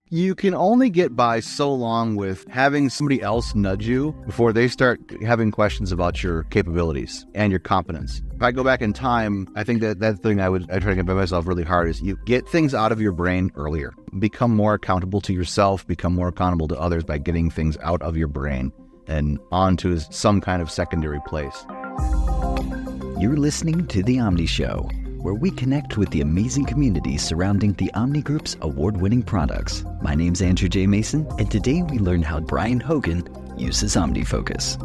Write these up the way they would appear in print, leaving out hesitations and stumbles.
You can only get by so long with having somebody else nudge you before they start having questions about your capabilities and your competence. If I go back in time, I think that thing I try to get by myself really hard is you get things out of your brain earlier. Become more accountable to yourself, become more accountable to others by getting things out of your brain and onto some kind of secondary place. You're listening to The Omni Show, where we connect with the amazing community surrounding the Omni Group's award-winning products. My name's Andrew J. Mason, and today we learn how Brian Hogan uses OmniFocus.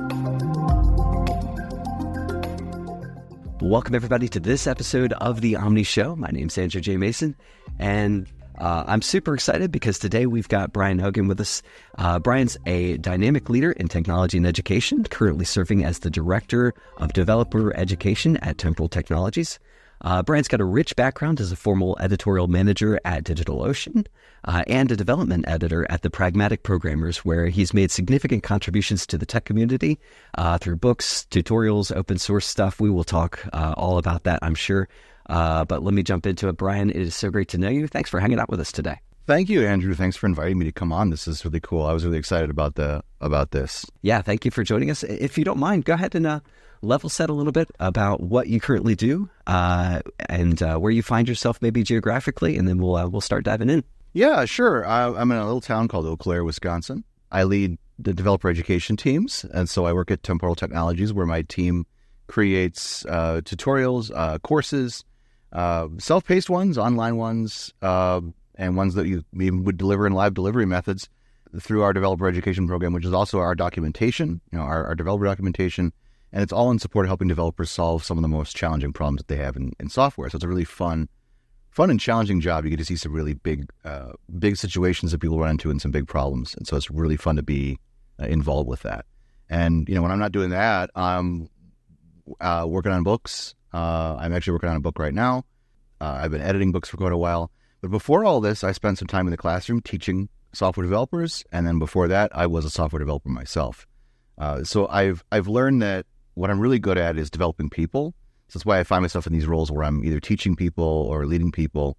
Welcome, everybody, to this episode of The Omni Show. My name's Andrew J. Mason, and I'm super excited because today we've got Brian Hogan with us. Brian's a dynamic leader in technology and education, currently serving as the Director of Developer Education at Temporal Technologies. Brian's got a rich background as a formal editorial manager at DigitalOcean and a development editor at the Pragmatic Programmers, where he's made significant contributions to the tech community through books, tutorials, open source stuff. We will talk all about that, I'm sure. But let me jump into it. Brian, it is so great to know you. Thanks for hanging out with us today. Thank you, Andrew. Thanks for inviting me to come on. This is really cool. I was really excited about this. Yeah, thank you for joining us. If you don't mind, go ahead and level set a little bit about what you currently do and where you find yourself maybe geographically, and then we'll start diving in. Yeah, sure. I'm in a little town called Eau Claire, Wisconsin. I lead the developer education teams, and so I work at Temporal Technologies, where my team creates tutorials, courses, self-paced ones, online ones, and ones that you would deliver in live delivery methods through our developer education program, which is also our documentation, our developer documentation. And it's all in support of helping developers solve some of the most challenging problems that they have in software. So it's a really fun and challenging job. You get to see some really big situations that people run into and some big problems. And so it's really fun to be involved with that. And, when I'm not doing that, I'm working on books. I'm actually working on a book right now. I've been editing books for quite a while. But before all this, I spent some time in the classroom teaching software developers. And then before that, I was a software developer myself. So I've learned that what I'm really good at is developing people. So that's why I find myself in these roles where I'm either teaching people or leading people.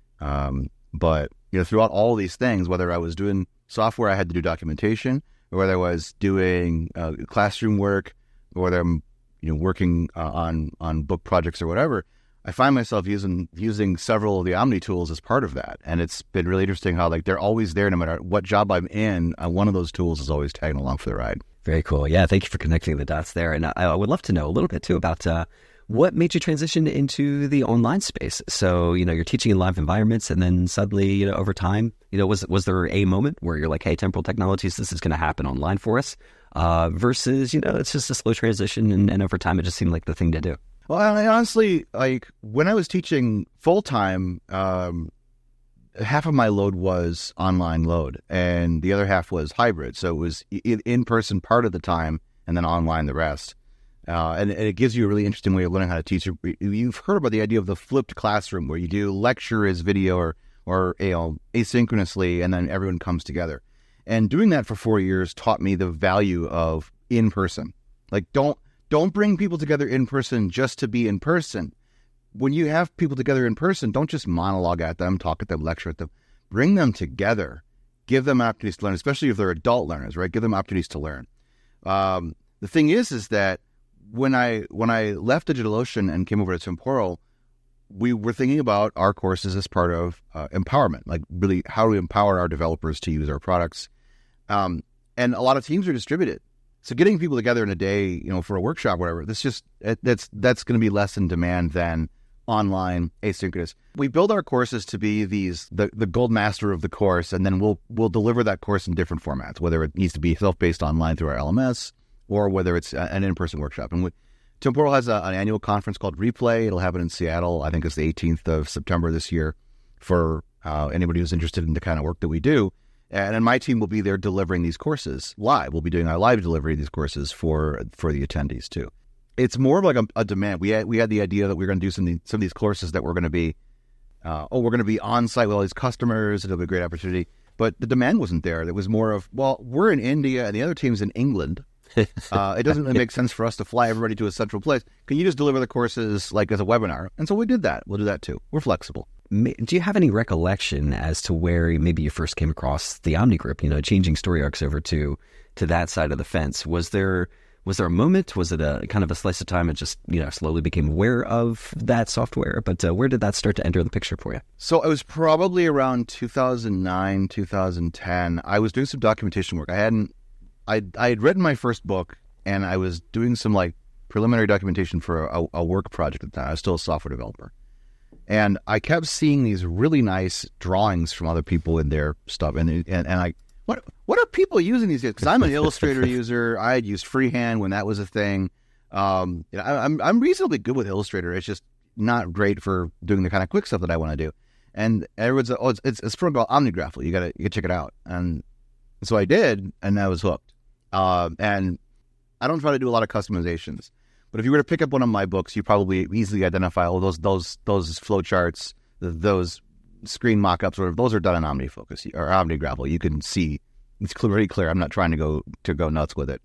But throughout all these things, whether I was doing software, I had to do documentation, or whether I was doing classroom work, or whether I'm working on book projects or whatever, I find myself using several of the Omni tools as part of that. And it's been really interesting how they're always there no matter what job I'm in. One of those tools is always tagging along for the ride. Very cool. Yeah, thank you for connecting the dots there. And I would love to know a little bit too about what made you transition into the online space. So, you're teaching in live environments, and then suddenly, over time, was there a moment where you're like, hey, Temporal Technologies, this is going to happen online for us, versus, it's just a slow transition, and over time, it just seemed like the thing to do? Well, I honestly, when I was teaching full-time, half of my load was online load, and the other half was hybrid. So it was in-person part of the time, and then online the rest. And it gives you a really interesting way of learning how to teach. You've heard about the idea of the flipped classroom, where you do lecture as video or asynchronously, and then everyone comes together. And doing that for 4 years taught me the value of in-person. Don't bring people together in person just to be in person. When you have people together in person, don't just monologue at them, talk at them, lecture at them. Bring them together. Give them opportunities to learn, especially if they're adult learners, right? Give them opportunities to learn. The thing is that when I left DigitalOcean and came over to Temporal, we were thinking about our courses as part of empowerment, really how do we empower our developers to use our products. And a lot of teams are distributed. So getting people together in a day, for a workshop, whatever, that's going to be less in demand than online asynchronous. We build our courses to be the gold master of the course, and then we'll deliver that course in different formats, whether it needs to be self-paced online through our LMS or whether it's an in-person workshop. And Temporal has an annual conference called Replay. It'll happen in Seattle. I think it's the 18th of September this year for anybody who's interested in the kind of work that we do. And then my team will be there delivering these courses live. We'll be doing our live delivery of these courses for the attendees too. It's more of like a demand. We had the idea that we were going to do some of these courses that were going to be, we're going to be on site with all these customers. It'll be a great opportunity. But the demand wasn't there. It was more of, we're in India and the other team's in England. It doesn't really make sense for us to fly everybody to a central place. Can you just deliver the courses as a webinar? And so we did that. We'll do that too. We're flexible. do you have any recollection as to where maybe you first came across the Omni Group, changing StoryArcs over to that side of the fence? Was there a moment? Was it a kind of a slice of time and just, slowly became aware of that software? But where did that start to enter the picture for you? So it was probably around 2009, 2010. I was doing some documentation work. I had written my first book, and I was doing some preliminary documentation for a work project at the time. I was still a software developer. And I kept seeing these really nice drawings from other people in their stuff. And what are people using these days? Because I'm an Illustrator user. I had used freehand when that was a thing. I'm reasonably good with Illustrator. It's just not great for doing the kind of quick stuff that I want to do. And everyone's it's a program called OmniGraffle. You gotta check it out. And so I did, and I was hooked. And I don't try to do a lot of customizations. But if you were to pick up one of my books, you probably easily identify those flow charts, those screen mock-ups, or those are done in OmniFocus or OmniGraffle. You can see it's very clear. I'm not trying to go nuts with it,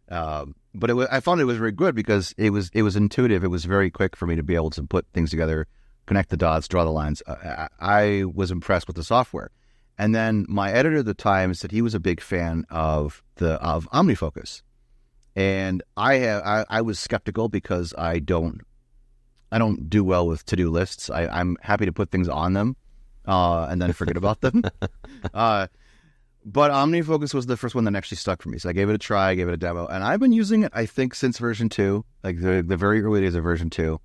but I found it was very good because it was intuitive. It was very quick for me to be able to put things together, connect the dots, draw the lines. I was impressed with the software, and then my editor at the time said he was a big fan of OmniFocus. And I was skeptical because I don't do well with to-do lists. I'm happy to put things on them and then forget about them. But OmniFocus was the first one that actually stuck for me. So I gave it a try, I gave it a demo, and I've been using it, I think, since version 2, like the very early days of version 2.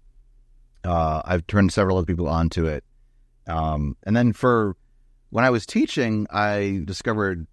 I've turned several other people onto it. And then when I was teaching, I discovered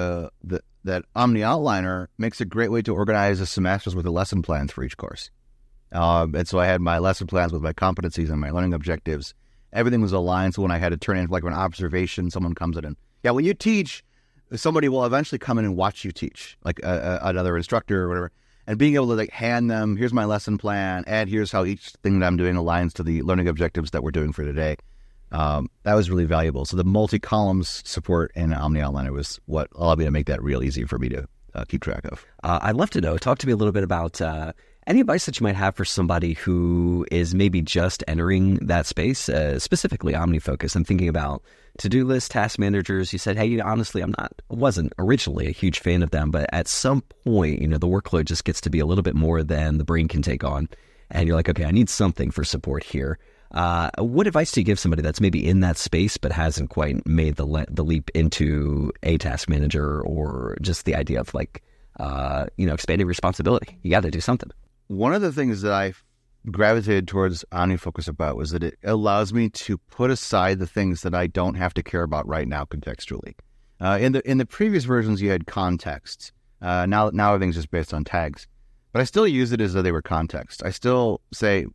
that Omni Outliner makes a great way to organize a semester's worth of lesson plans for each course. And so I had my lesson plans with my competencies and my learning objectives. Everything was aligned, so when I had to turn in an observation, someone comes in and, when you teach, somebody will eventually come in and watch you teach, like another instructor or whatever, and being able to hand them, here's my lesson plan, and here's how each thing that I'm doing aligns to the learning objectives that we're doing for today. That was really valuable. So the multi-columns support in Omni Outliner was what allowed me to make that real easy for me to keep track of. I'd love to know. Talk to me a little bit about any advice that you might have for somebody who is maybe just entering that space, specifically OmniFocus. I'm thinking about to-do list, task managers. You said, hey, honestly, wasn't originally a huge fan of them, but at some point, the workload just gets to be a little bit more than the brain can take on. And you're like, okay, I need something for support here. What advice do you give somebody that's maybe in that space but hasn't quite made the leap into a task manager, or just the idea of expanding responsibility? You got to do something. One of the things that I gravitated towards OmniFocus about was that it allows me to put aside the things that I don't have to care about right now contextually. In the previous versions, you had context. Now everything's just based on tags, but I still use it as though they were context. I still say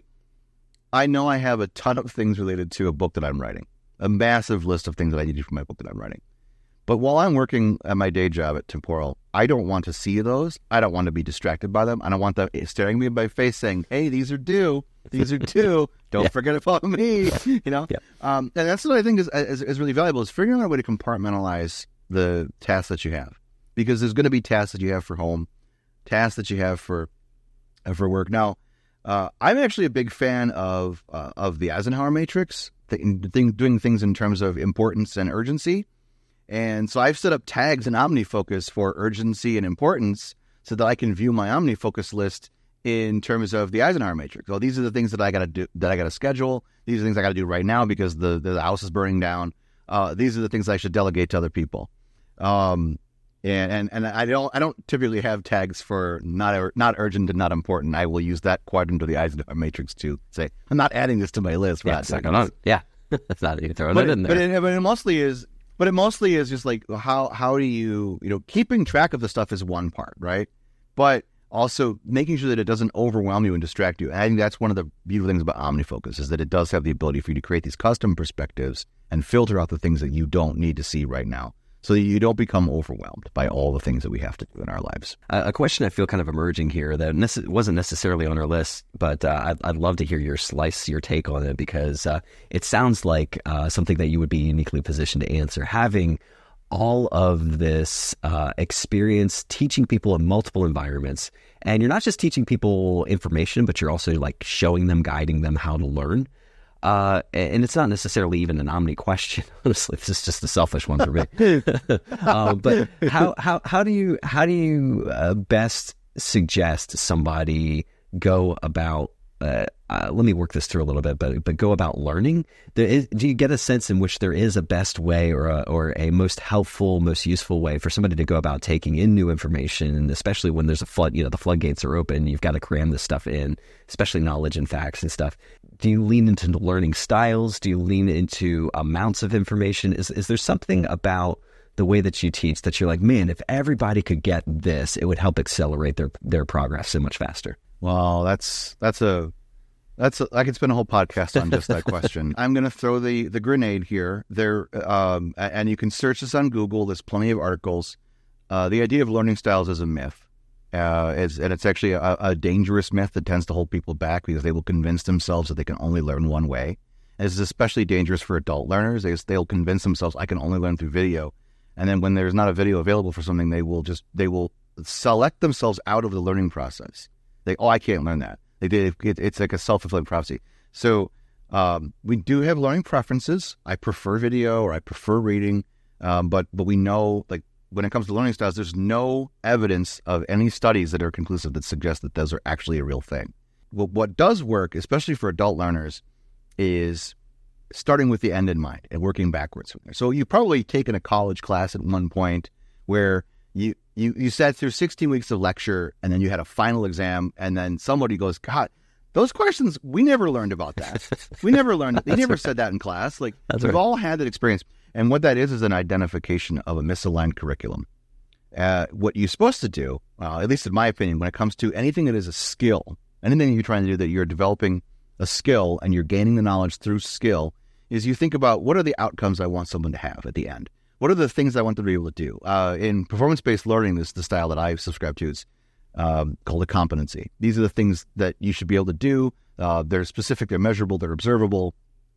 I know I have a ton of things related to a book that I'm writing, a massive list of things that I need to do for my book that I'm writing. But while I'm working at my day job at Temporal, I don't want to see those. I don't want to be distracted by them. I don't want them staring me in my face saying, hey, these are due. These are due. Don't forget about me. Yeah. And that's what I think is really valuable, is figuring out a way to compartmentalize the tasks that you have. Because there's going to be tasks that you have for home, tasks that you have for work. Now, I'm actually a big fan of the Eisenhower matrix, doing things in terms of importance and urgency. And so I've set up tags in OmniFocus for urgency and importance so that I can view my OmniFocus list in terms of the Eisenhower matrix. Well, these are the things that I got to do, that I got to schedule. These are things I got to do right now because the house is burning down. These are the things I should delegate to other people. And I don't typically have tags for not urgent and not important. I will use that quadrant of the Eisenhower matrix to say, I'm not adding this to my list. It's not going on. Yeah. That's not even throwing it in there. But it mostly is just like, how do you keeping track of the stuff is one part, right? But also making sure that it doesn't overwhelm you and distract you. And I think that's one of the beautiful things about OmniFocus, is that it does have the ability for you to create these custom perspectives and filter out the things that you don't need to see right now, so that you don't become overwhelmed by all the things that we have to do in our lives. A question I feel kind of emerging here that wasn't necessarily on our list, but I'd love to hear your take on it, because it sounds like something that you would be uniquely positioned to answer. Having all of this experience teaching people in multiple environments, and you're not just teaching people information, but you're also like showing them, guiding them how to learn. and it's not necessarily even an Omni question. Honestly, this is just a selfish one for me. But how do you best suggest somebody go about? Let me work this through a little bit, but go about learning. Do you get a sense in which there is a best way or a most helpful, most useful way for somebody to go about taking in new information, and especially when there's a flood, the floodgates are open, you've got to cram this stuff in, especially knowledge and facts and stuff. Do you lean into learning styles? Do you lean into amounts of information? Is there something about the way that you teach that you're like, man, if everybody could get this, it would help accelerate their progress so much faster? Well, I could spend a whole podcast on just that question. I'm going to throw the grenade here. And you can search this on Google. There's plenty of articles. The idea of learning styles is a myth. And it's actually a dangerous myth that tends to hold people back because they will convince themselves that they can only learn one way. And this is especially dangerous for adult learners. They'll convince themselves, I can only learn through video. And then when there's not a video available for something, they will select themselves out of the learning process. I can't learn that. It's like a self-fulfilling prophecy. So we do have learning preferences. I prefer video or I prefer reading, but we know, like, when it comes to learning styles, there's no evidence of any studies that are conclusive that suggest that those are actually a real thing. What does work, especially for adult learners, is starting with the end in mind and working backwards from there. So you've probably taken a college class at one point where you sat through 16 weeks of lecture and then you had a final exam, and then somebody goes, God, those questions, we never learned about that. We never learned, they never said that in class. Like, we've all had that experience. And what that is an identification of a misaligned curriculum. What you're supposed to do, at least in my opinion, when it comes to anything that is a skill, anything you're trying to do that you're developing a skill and you're gaining the knowledge through skill, is you think about what are the outcomes I want someone to have at the end. What are the things I want them to be able to do? In performance-based learning, this is the style that I subscribe to. It's called a competency. These are the things that you should be able to do. They're specific, they're measurable, they're observable,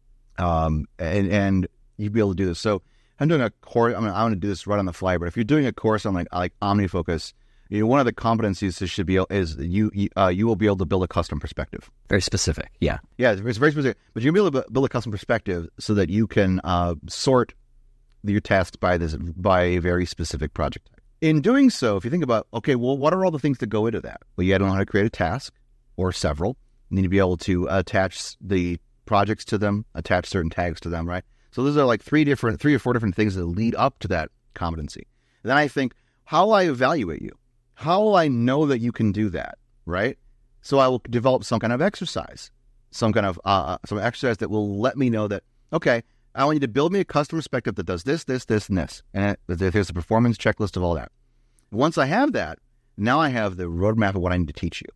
and you'd be able to do this. So I'm doing a course. I want to do this right on the fly, but if you're doing a course on like OmniFocus, one of the competencies is you will be able to build a custom perspective. Very specific, yeah. Yeah, it's very specific. But you'll be able to build a custom perspective so that you can sort your tasks by a very specific project type. In doing so, if you think about, okay, well, what are all the things that go into that? Well, you got to know how to create a task or several. You need to be able to attach the projects to them, attach certain tags to them, right? So those are like three or four different things that lead up to that competency. And then I think, how will I evaluate you? How will I know that you can do that, right? So I will develop some kind of exercise, some exercise that will let me know that, okay, I want you to build me a custom perspective that does this, this, this, and this. And there's a performance checklist of all that. Once I have that, now I have the roadmap of what I need to teach you.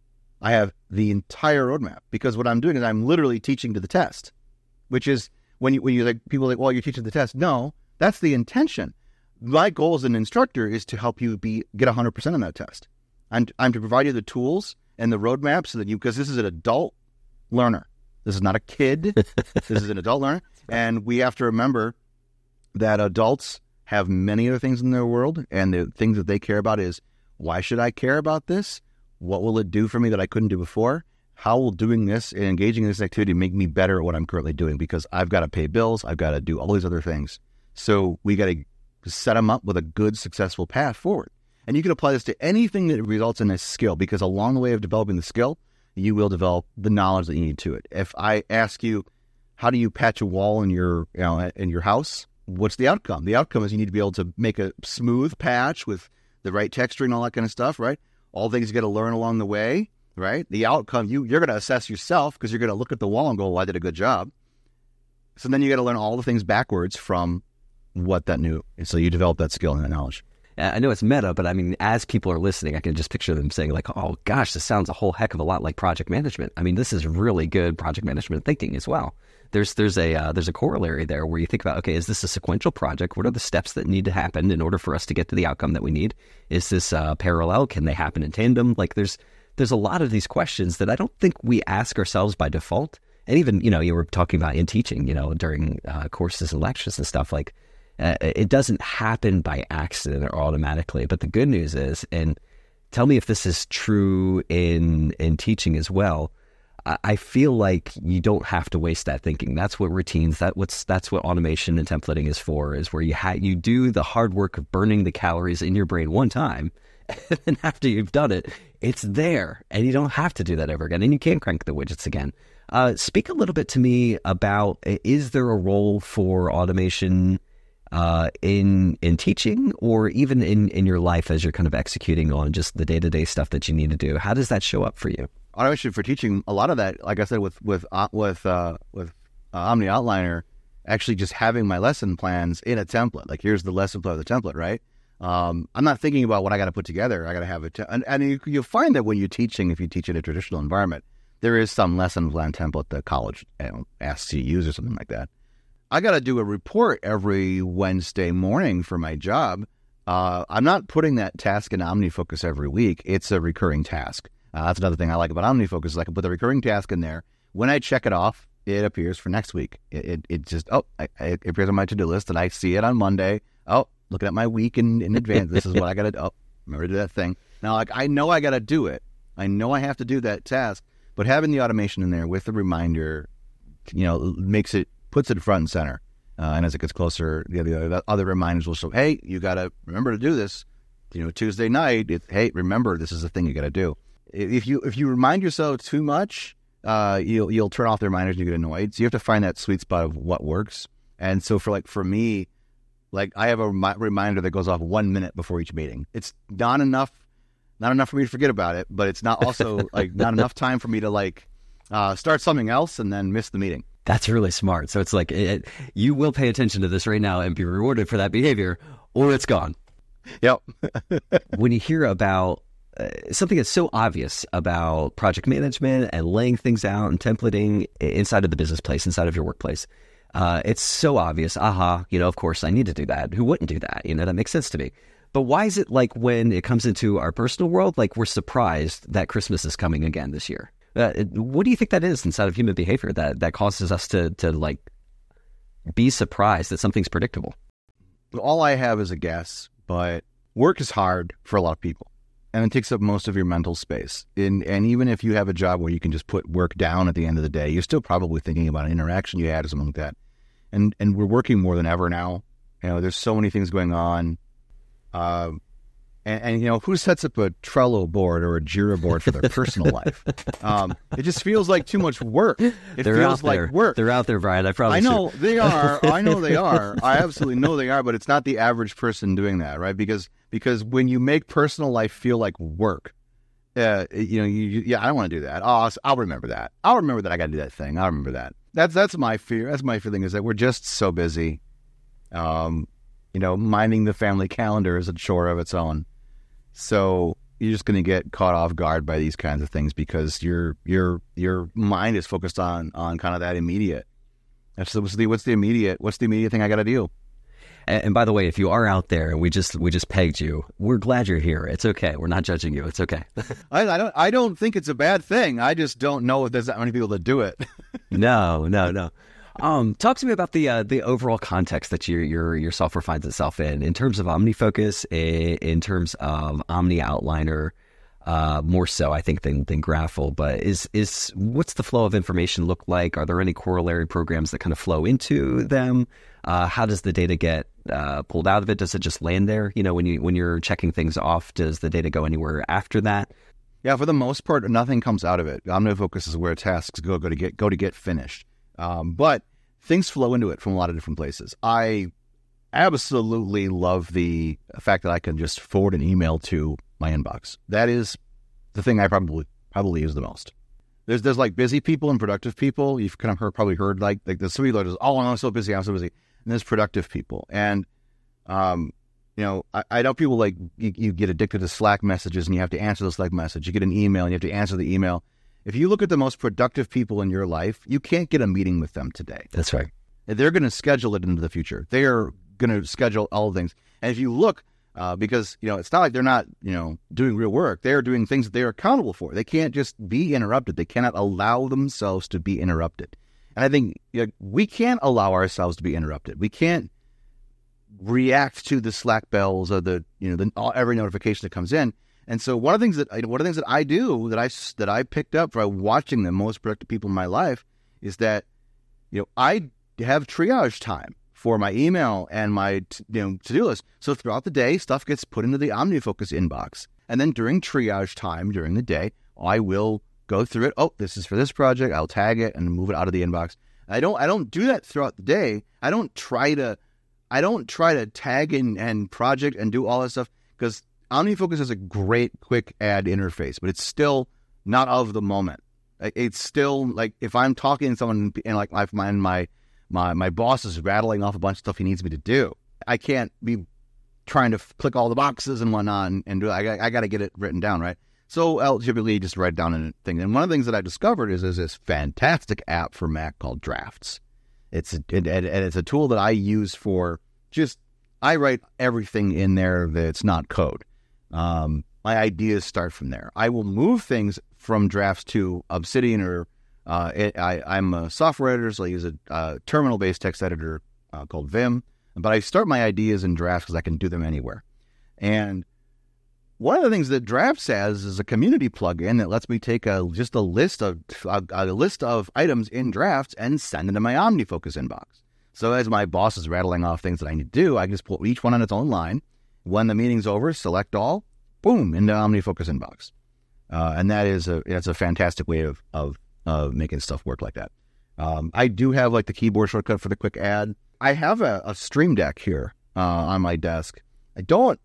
I have the entire roadmap, because what I'm doing is I'm literally teaching to the test, which is when you like, people are like, well, you're teaching the test. No, that's the intention. My goal as an instructor is to help you get 100% on that test. I'm to provide you the tools and the roadmap so that because this is an adult learner. This is not a kid. This is an adult learner. And we have to remember that adults have many other things in their world, and the things that they care about is, why should I care about this? What will it do for me that I couldn't do before? How will doing this and engaging in this activity make me better at what I'm currently doing? Because I've got to pay bills. I've got to do all these other things. So we got to set them up with a good, successful path forward. And you can apply this to anything that results in a skill, because along the way of developing the skill, you will develop the knowledge that you need to it. If I ask you, how do you patch a wall in your house? What's the outcome? The outcome is you need to be able to make a smooth patch with the right texture and all that kind of stuff, right? All things you got to learn along the way, right? The outcome, you're going to assess yourself because you're going to look at the wall and go, well, I did a good job. So then you got to learn all the things backwards from what that knew. And so you develop that skill and that knowledge. I know it's meta, but I mean, as people are listening, I can just picture them saying like, oh gosh, this sounds a whole heck of a lot like project management. I mean, this is really good project management thinking as well. There's a corollary there where you think about, okay, is this a sequential project? What are the steps that need to happen in order for us to get to the outcome that we need? Is this parallel? Can they happen in tandem? Like there's a lot of these questions that I don't think we ask ourselves by default. And even, you were talking about in teaching, during courses and lectures and stuff, like it doesn't happen by accident or automatically. But the good news is, and tell me if this is true in teaching as well, I feel like you don't have to waste that thinking. That's what routines, that's what automation and templating is for, is where you do the hard work of burning the calories in your brain one time, and then after you've done it, it's there, and you don't have to do that ever again, and you can crank the widgets again. Speak a little bit to me about, is there a role for automation in teaching, or even in your life as you're kind of executing on just the day-to-day stuff that you need to do? How does that show up for you? Automation for teaching, a lot of that, like I said, with Omni Outliner, actually just having my lesson plans in a template. Like, here's the lesson plan of the template, right? I'm not thinking about what I got to put together. I got to have it. And you'll find that when you're teaching, if you teach in a traditional environment, there is some lesson plan template the college asks you to use or something like that. I got to do a report every Wednesday morning for my job. I'm not putting that task in OmniFocus every week. It's a recurring task. That's another thing I like about OmniFocus, is I can put the recurring task in there. When I check it off, it appears for next week. It just, it appears on my to-do list, and I see it on Monday. Oh, looking at my week in advance. This is what I got to do. Oh, remember to do that thing. Now, like, I know I got to do it. I know I have to do that task, but having the automation in there with the reminder, puts it front and center. And as it gets closer, the other reminders will show, hey, you got to remember to do this. Tuesday night, hey, remember, this is the thing you got to do. If you remind yourself too much, you'll turn off the reminders and you get annoyed. So you have to find that sweet spot of what works. And so for me, like, I have a reminder that goes off 1 minute before each meeting. It's not enough for me to forget about it, but it's not also like not enough time for me to start something else and then miss the meeting. That's really smart. So it's like, you will pay attention to this right now and be rewarded for that behavior, or it's gone. Yep. When you hear about something that's so obvious about project management and laying things out and templating inside of the business place, inside of your workplace, it's so obvious. Of course I need to do that. Who wouldn't do that? That makes sense to me. But why is it like when it comes into our personal world, like, we're surprised that Christmas is coming again this year? What do you think that is inside of human behavior that causes us to be surprised that something's predictable? All I have is a guess, but work is hard for a lot of people, and it takes up most of your mental space. And even if you have a job where you can just put work down at the end of the day, you're still probably thinking about an interaction you had or something like that. And we're working more than ever now. There's so many things going on. And who sets up a Trello board or a Jira board for their personal life? It just feels like too much work. They're feels like work. They're out there, Brian. I promise. I know they are. I know they are. I absolutely know they are. But it's not the average person doing that, right? Because when you make personal life feel like work, I don't want to do that. Oh, I'll remember that. I'll remember that I got to do that thing. I'll remember that. That's my fear. That's my feeling, is that we're just so busy. Minding the family calendar is a chore of its own. So you're just going to get caught off guard by these kinds of things because your mind is focused on kind of that immediate. What's the immediate thing I got to do? And by the way, if you are out there and we just pegged you, we're glad you're here. It's okay. We're not judging you. It's okay. I don't think it's a bad thing. I just don't know if there's that many people that do it. No. Talk to me about the overall context that your software finds itself in terms of OmniFocus, in terms of Omni Outliner, more so I think than Graphel. But is what's the flow of information look like? Are there any corollary programs that kind of flow into them? How does the data get pulled out of it? Does it just land there? When you're checking things off, does the data go anywhere after that? Yeah, for the most part, nothing comes out of it. OmniFocus is where tasks go to get finished. But things flow into it from a lot of different places. I absolutely love the fact that I can just forward an email to my inbox. That is the thing I probably use the most. There's like busy people and productive people. You've kind of probably heard like the three letters. Oh, I'm so busy. And there's productive people. And, I know people like you get addicted to Slack messages and you have to answer the Slack message. You get an email and you have to answer the email. If you look at the most productive people in your life, you can't get a meeting with them today. That's right. They're going to schedule it into the future. They are going to schedule all things. And if you look, because, it's not like they're not, doing real work. They're doing things that they're accountable for. They can't just be interrupted. They cannot allow themselves to be interrupted. And I think we can't allow ourselves to be interrupted. We can't react to the Slack bells or every notification that comes in. And so one of the things that I do that I picked up by watching the most productive people in my life is that, I have triage time for my email and my to-do list. So throughout the day, stuff gets put into the OmniFocus inbox. And then during triage time during the day, I will go through it. Oh, this is for this project. I'll tag it and move it out of the inbox. I don't do that throughout the day. I don't try to tag and project and do all that stuff, because OmniFocus has a great quick add interface, but it's still not of the moment. It's still like if I'm talking to someone and like my boss is rattling off a bunch of stuff he needs me to do, I can't be trying to click all the boxes and whatnot and do it. I got to get it written down, right? So I'll typically just write it down in a thing. And one of the things that I discovered is there's this fantastic app for Mac called Drafts. It's a tool that I use for I write everything in there that's not code. My ideas start from there. I will move things from Drafts to Obsidian or I'm a software editor, so I use a terminal-based text editor called Vim. But I start my ideas in Drafts because I can do them anywhere. And one of the things that Drafts has is a community plugin that lets me take a list of items in Drafts and send it to my OmniFocus inbox. So as my boss is rattling off things that I need to do, I can just put each one on its own line. When the meeting's over, select all, boom, into OmniFocus inbox. And that's a fantastic way of making stuff work like that. I do have like the keyboard shortcut for the quick add. I have a Stream Deck here on my desk. I don't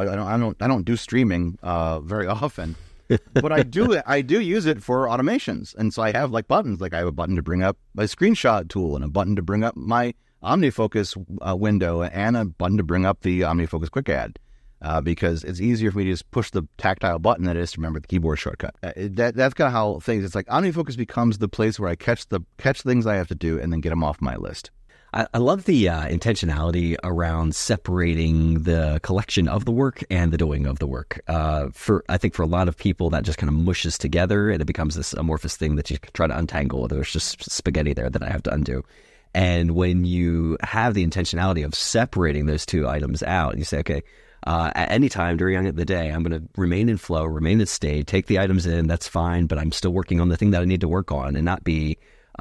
do streaming very often, but I do use it for automations. And so I have like buttons, like I have a button to bring up my screenshot tool and a button to bring up my OmniFocus window and a button to bring up the OmniFocus quick add. Because it's easier for me to just push the tactile button than it is to remember the keyboard shortcut. That's kind of how things. It's like OmniFocus becomes the place where I catch things I have to do and then get them off my list. I love the intentionality around separating the collection of the work and the doing of the work. I think for a lot of people that just kind of mushes together and it becomes this amorphous thing that you try to untangle. There's just spaghetti there that I have to undo. And when you have the intentionality of separating those two items out, you say, okay, at any time during the day, I'm going to remain in flow, remain in state, take the items in, that's fine, but I'm still working on the thing that I need to work on and not be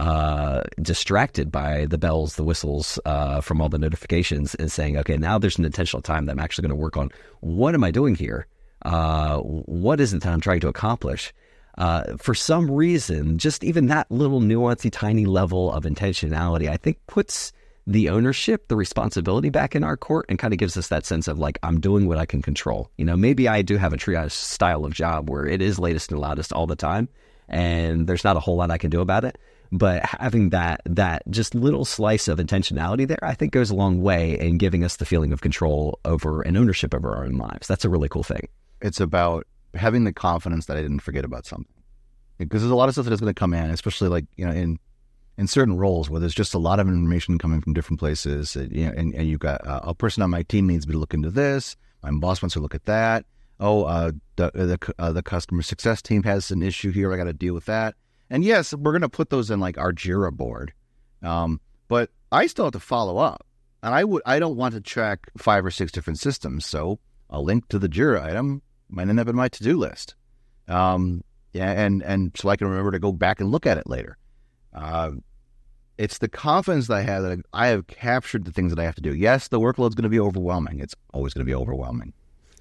distracted by the bells, the whistles from all the notifications, and saying, okay, now there's an intentional time that I'm actually going to work on what am I doing here? What is it that I'm trying to accomplish? For some reason, just even that little nuancey, tiny level of intentionality, I think puts the ownership, the responsibility back in our court and kind of gives us that sense of like, I'm doing what I can control. Maybe I do have a triage style of job where it is latest and loudest all the time and there's not a whole lot I can do about it. But having that just little slice of intentionality there, I think goes a long way in giving us the feeling of control over and ownership over our own lives. That's a really cool thing. It's about having the confidence that I didn't forget about something. Because there's a lot of stuff that is going to come in, especially like, in certain roles where there's just a lot of information coming from different places, and you've got a person on my team needs me to look into this. My boss wants to look at that. The customer success team has an issue here. I got to deal with that. And yes, we're going to put those in like our Jira board, but I still have to follow up. And I don't want to track 5 or 6 different systems, so a link to the Jira item might end up in my to-do list. And so I can remember to go back and look at it later. It's the confidence that I have that I have captured the things that I have to do. Yes, the workload's going to be overwhelming. It's always going to be overwhelming.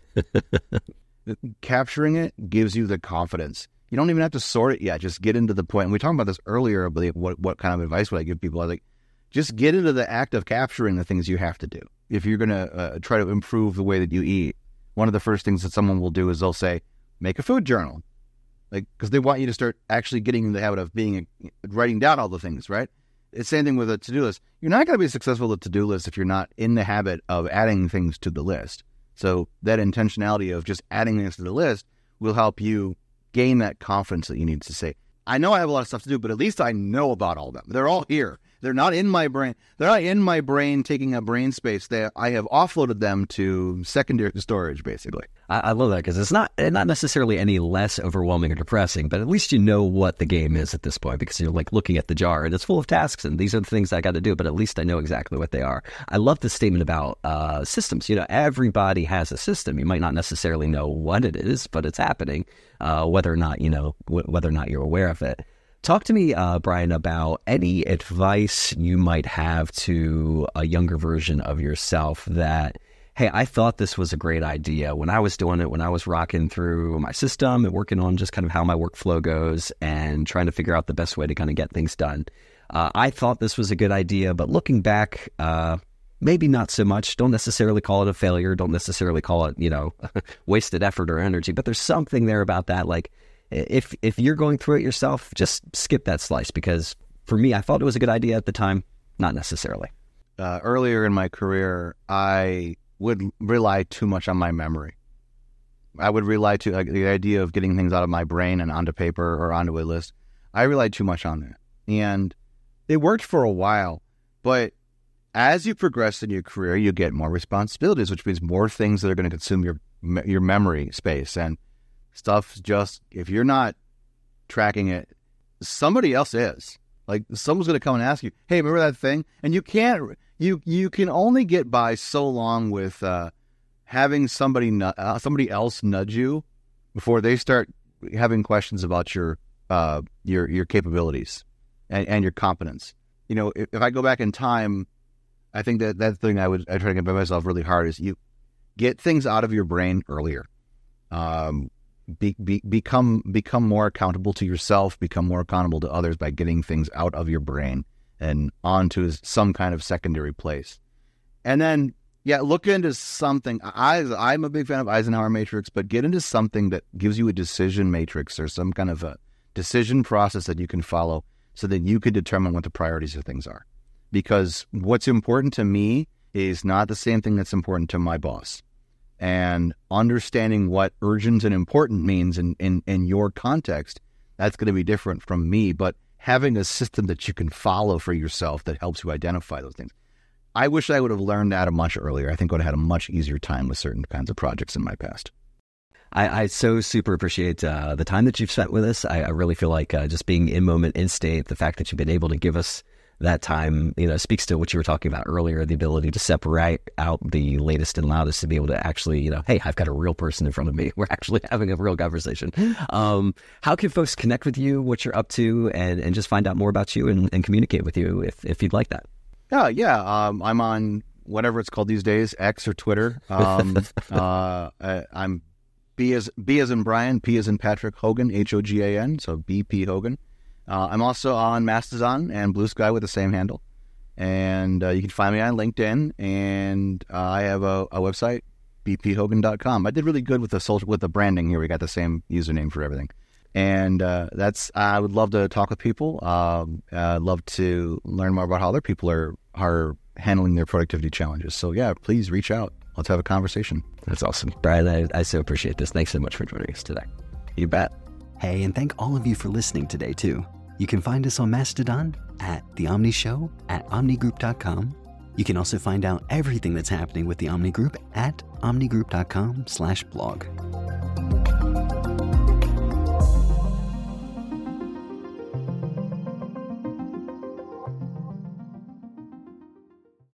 Capturing it gives you the confidence. You don't even have to sort it yet. Just get into the point. And we talked about this earlier, I believe, what kind of advice would I give people? I was like, just get into the act of capturing the things you have to do. If you're going to try to improve the way that you eat, one of the first things that someone will do is they'll say, make a food journal. Because they want you to start actually getting in the habit of writing down all the things, right? It's the same thing with a to-do list. You're not going to be successful with a to-do list if you're not in the habit of adding things to the list. So that intentionality of just adding things to the list will help you gain that confidence that you need to say, I know I have a lot of stuff to do, but at least I know about all of them. They're all here. They're not in my brain. They're not in my brain taking up brain space. I have offloaded them to secondary storage, basically. I love that because it's not necessarily any less overwhelming or depressing, but at least you know what the game is at this point because you're like looking at the jar and it's full of tasks and these are the things I got to do, but at least I know exactly what they are. I love the statement about systems. Everybody has a system. You might not necessarily know what it is, but it's happening, whether or not you're aware of it. Talk to me, Brian, about any advice you might have to a younger version of yourself that, hey, I thought this was a great idea when I was doing it, when I was rocking through my system and working on just kind of how my workflow goes and trying to figure out the best way to kind of get things done. I thought this was a good idea, but looking back, maybe not so much. Don't necessarily call it a failure. Don't necessarily call it, wasted effort or energy, but there's something there about that. Like, if you're going through it yourself, just skip that slice because for me, I thought it was a good idea at the time, not necessarily. Earlier in my career, I would rely too much on my memory. I would rely to the idea of getting things out of my brain and onto paper or onto a list. I relied too much on that. And it worked for a while, but as you progress in your career, you get more responsibilities, which means more things that are going to consume your memory space. And stuff just, if you're not tracking it, somebody else is. Like, someone's going to come and ask you, hey, remember that thing? And you can only get by so long with having somebody else nudge you before they start having questions about your capabilities and your competence. If I go back in time, I think that thing I try to get by myself really hard is you get things out of your brain earlier. Become more accountable to yourself, become more accountable to others by getting things out of your brain and onto some kind of secondary place. And then, look into something. I'm a big fan of Eisenhower Matrix, but get into something that gives you a decision matrix or some kind of a decision process that you can follow so that you can determine what the priorities of things are. Because what's important to me is not the same thing that's important to my boss. And understanding what urgent and important means in your context, that's going to be different from me. But having a system that you can follow for yourself that helps you identify those things. I wish I would have learned that much earlier. I think I would have had a much easier time with certain kinds of projects in my past. I so super appreciate the time that you've spent with us. I really feel like just being in moment, in state, the fact that you've been able to give us that time, speaks to what you were talking about earlier, the ability to separate out the latest and loudest to be able to actually, hey, I've got a real person in front of me. We're actually having a real conversation. How can folks connect with you, what you're up to, and just find out more about you and communicate with you if you'd like that? I'm on whatever it's called these days, X or Twitter. I'm B as in Brian, P as in Patrick, Hogan, Hogan, so BP Hogan. I'm also on Mastodon and Blue Sky with the same handle. And you can find me on LinkedIn. And I have a website, bphogan.com. I did really good with the branding here. We got the same username for everything. And I would love to talk with people. Love to learn more about how other people are handling their productivity challenges. So please reach out. Let's have a conversation. That's awesome. Brian, I so appreciate this. Thanks so much for joining us today. You bet. Hey, and thank all of you for listening today, too. You can find us on Mastodon at The Omni Show at omnigroup.com. You can also find out everything that's happening with the Omni Group at omnigroup.com/blog.